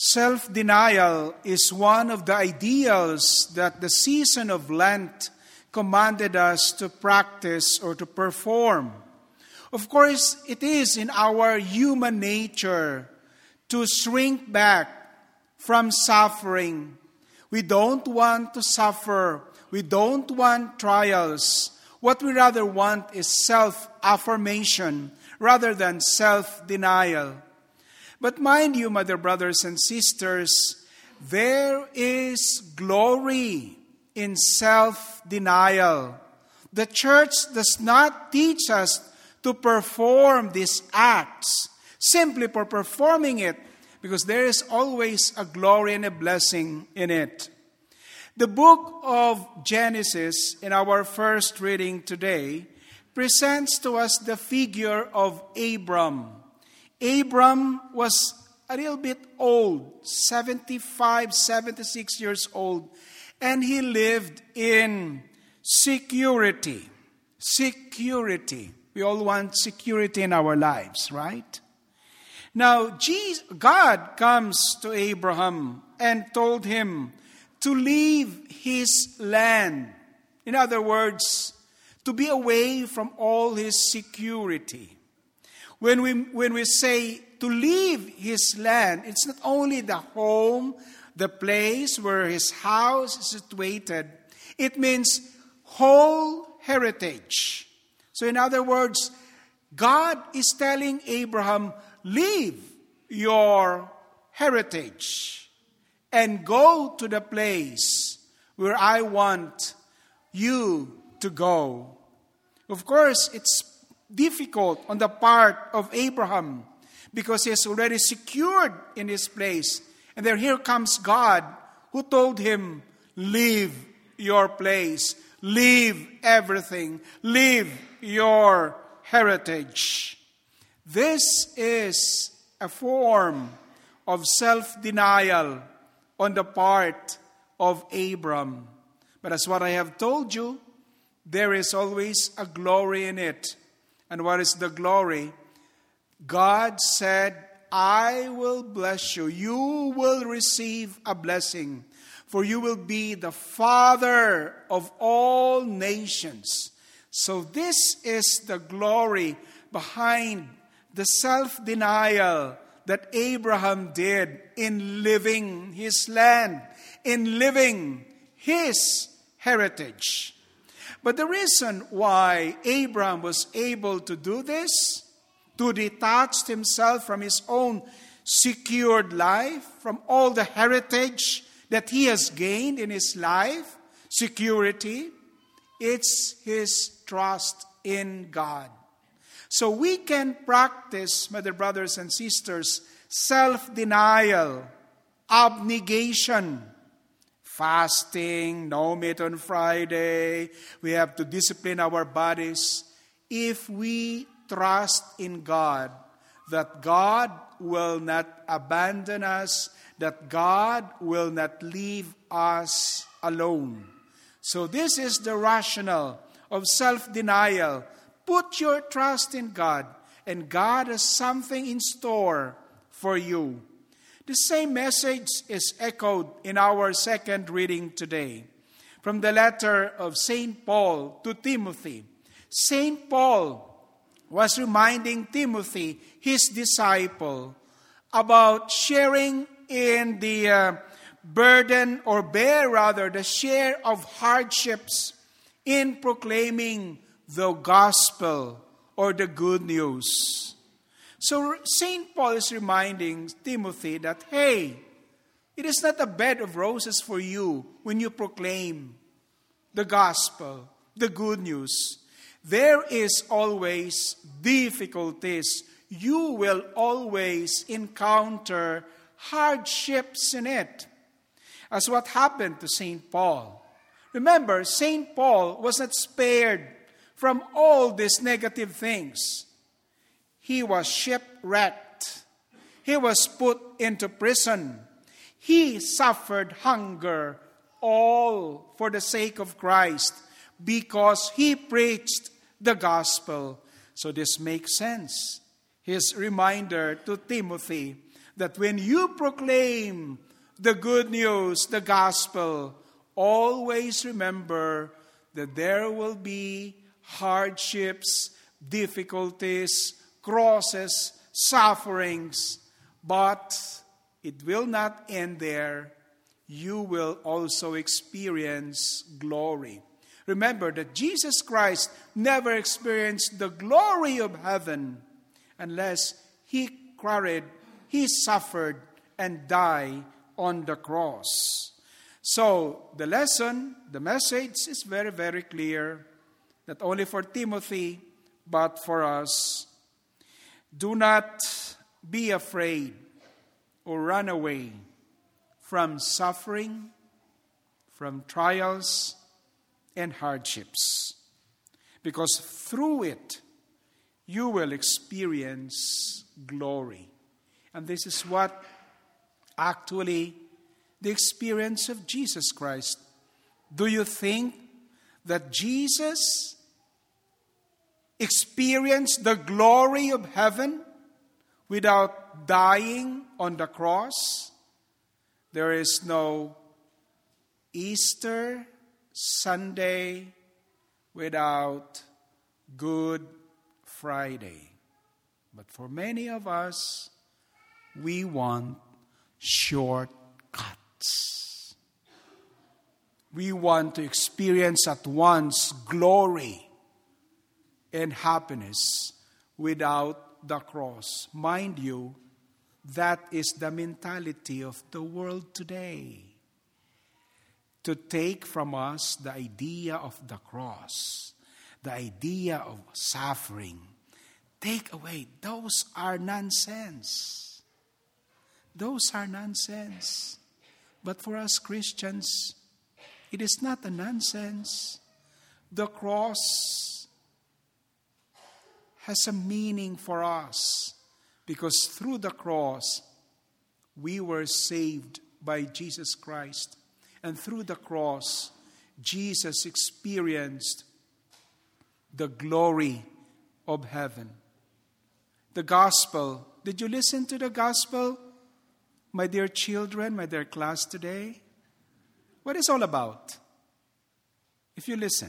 Self-denial is one of the ideals that the season of Lent commanded us to practice or to perform. Of course, it is in our human nature to shrink back from suffering. We don't want to suffer. We don't want trials. What we rather want is self-affirmation rather than self-denial. But mind you, my dear brothers and sisters, there is glory in self-denial. The church does not teach us to perform these acts simply for performing it, because there is always a glory and a blessing in it. The book of Genesis, in our first reading today, presents to us the figure of Abram. Abram was a little bit old, 75, 76 years old, and he lived in security. Security. We all want security in our lives, right? Now, God comes to Abraham and told him to leave his land. In other words, to be away from all his security. When we say to leave his land, it's not only the home, the place where his house is situated. It means whole heritage. So in other words, God is telling Abraham, leave your heritage and go to the place where I want you to go. Of course, it's difficult on the part of Abraham because he is already secured in his place. And then here comes God who told him, leave your place, leave everything, leave your heritage. This is a form of self-denial on the part of Abram. But as what I have told you, there is always a glory in it. And what is the glory? God said, I will bless you. You will receive a blessing. For you will be the father of all nations. So this is the glory behind the self-denial that Abraham did in living his land, in living his heritage. But the reason why Abraham was able to do this, to detach himself from his own secured life, from all the heritage that he has gained in his life, security, it's his trust in God. So we can practice, my dear brothers and sisters, self-denial, abnegation, fasting, no meat on Friday. We have to discipline our bodies. If we trust in God, that God will not abandon us, that God will not leave us alone. So this is the rationale of self-denial. Put your trust in God, and God has something in store for you. The same message is echoed in our second reading today from the letter of St. Paul to Timothy. St. Paul was reminding Timothy, his disciple, about sharing in the burden, or bear rather, the share of hardships in proclaiming the gospel or the good news. So St. Paul is reminding Timothy that, hey, it is not a bed of roses for you when you proclaim the gospel, the good news. There is always difficulties. You will always encounter hardships in it. As what happened to St. Paul. Remember, St. Paul was not spared from all these negative things. He was shipwrecked. He was put into prison. He suffered hunger, all for the sake of Christ, because he preached the gospel. So this makes sense. His reminder to Timothy that when you proclaim the good news, the gospel, always remember that there will be hardships, difficulties, crosses, sufferings, but it will not end there. You will also experience glory. Remember that Jesus Christ never experienced the glory of heaven unless He suffered and died on the cross. So the lesson, the message is very, very clear, not only for Timothy, but for us. Do not be afraid or run away from suffering, from trials and hardships, because through it you will experience glory. And this is what actually the experience of Jesus Christ. Do you think that Jesus experienced the glory of heaven without dying on the cross? There is no Easter Sunday without Good Friday. But for many of us, we want shortcuts. We want to experience at once glory and happiness without the cross. Mind you, that is the mentality of the world today. To take from us the idea of the cross, the idea of suffering. Take away. Those are nonsense. Those are nonsense. But for us Christians, it is not a nonsense. The cross has a meaning for us because through the cross, we were saved by Jesus Christ. And through the cross, Jesus experienced the glory of heaven. The gospel. Did you listen to the gospel, my dear children, my dear class today? What is it all about? If you listen.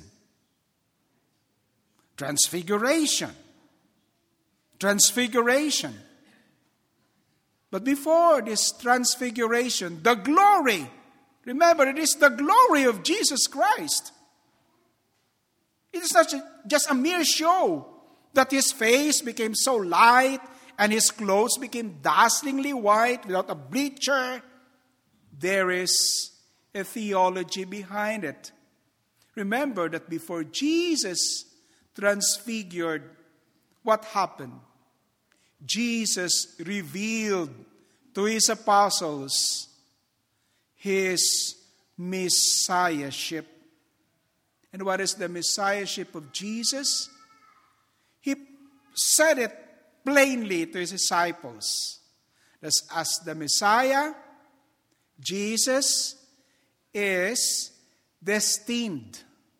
Transfiguration. Transfiguration. But before this transfiguration, the glory. Remember, it is the glory of Jesus Christ. It is not just a mere show that His face became so light and His clothes became dazzlingly white without a bleacher. There is a theology behind it. Remember that before Jesus transfigured, what happened? Jesus revealed to His apostles His Messiahship. And what is the Messiahship of Jesus? He said it plainly to His disciples. That as the Messiah, Jesus is destined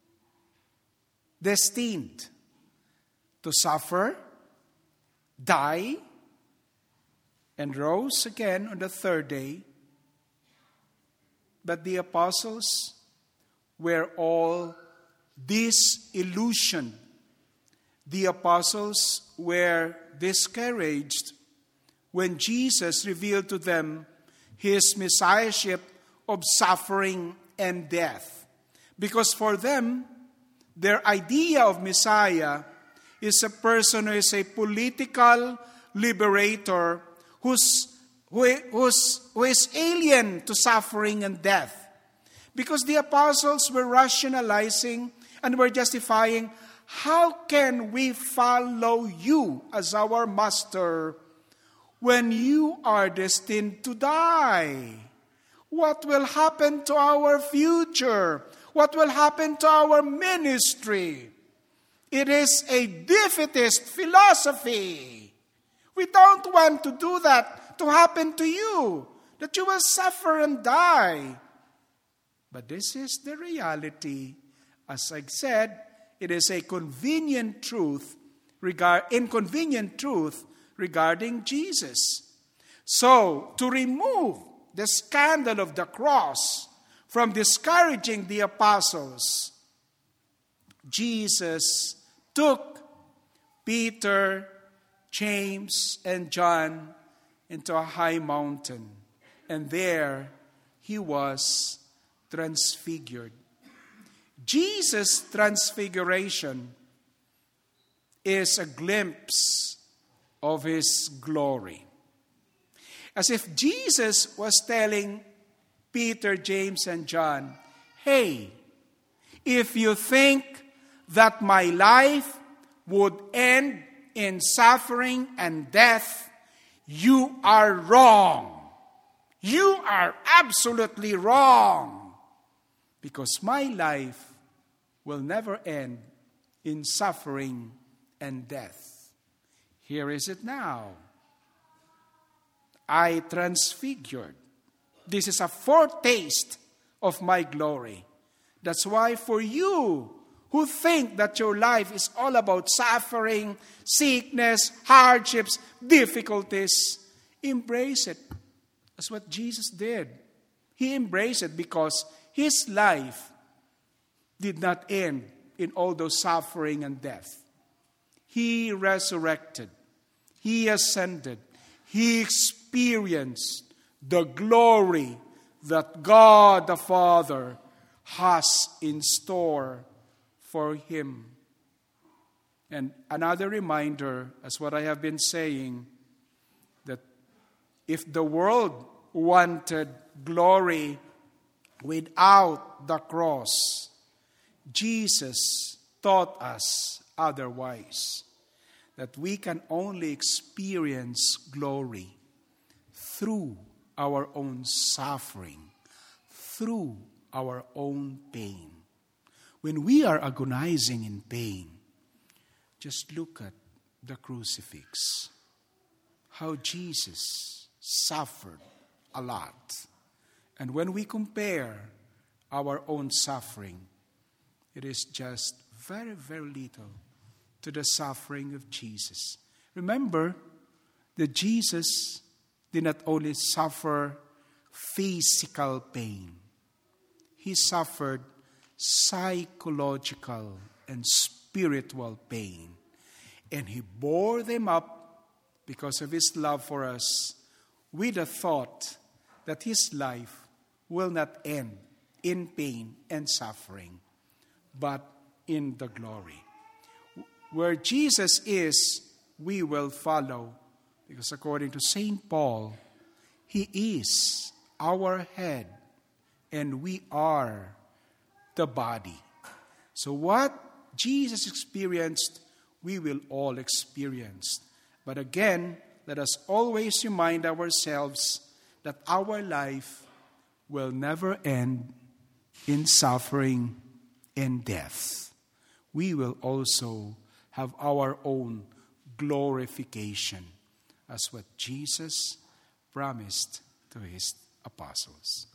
to suffer, die, and rose again on the third day. But the apostles were all disillusioned. The apostles were discouraged when Jesus revealed to them His Messiahship of suffering and death. Because for them, their idea of Messiah is a person who is a political liberator who is alien to suffering and death. Because the apostles were rationalizing and were justifying, how can we follow you as our master when you are destined to die? What will happen to our future? What will happen to our ministry? It is a defeatist philosophy. We don't want to do that to happen to you, that you will suffer and die. But this is the reality. As I said, it is a inconvenient truth regarding Jesus. So, to remove the scandal of the cross from discouraging the apostles, Jesus took Peter, James, and John into a high mountain, and there he was transfigured. Jesus' transfiguration is a glimpse of his glory. As if Jesus was telling Peter, James, and John, hey, if you think that my life would end in suffering and death, you are wrong. You are absolutely wrong. Because my life will never end in suffering and death. Here is it now. I transfigured. This is a foretaste of my glory. That's why for you who think that your life is all about suffering, sickness, hardships, difficulties, embrace it. That's what Jesus did. He embraced it because his life did not end in all those suffering and death. He resurrected. He ascended. He experienced the glory that God the Father has in store for him. And another reminder, as what I have been saying, that if the world wanted glory without the cross, Jesus taught us otherwise, that we can only experience glory through our own suffering, through our own pain. When we are agonizing in pain, just look at the crucifix. How Jesus suffered a lot. And when we compare our own suffering, it is just very, very little to the suffering of Jesus. Remember that Jesus did not only suffer physical pain. He suffered psychological and spiritual pain. And he bore them up because of his love for us with the thought that his life will not end in pain and suffering, but in the glory. Where Jesus is, we will follow, because according to St. Paul, he is our head and we are the body. So what Jesus experienced, we will all experience. But again, let us always remind ourselves that our life will never end in suffering and death. We will also have our own glorification, as what Jesus promised to his apostles.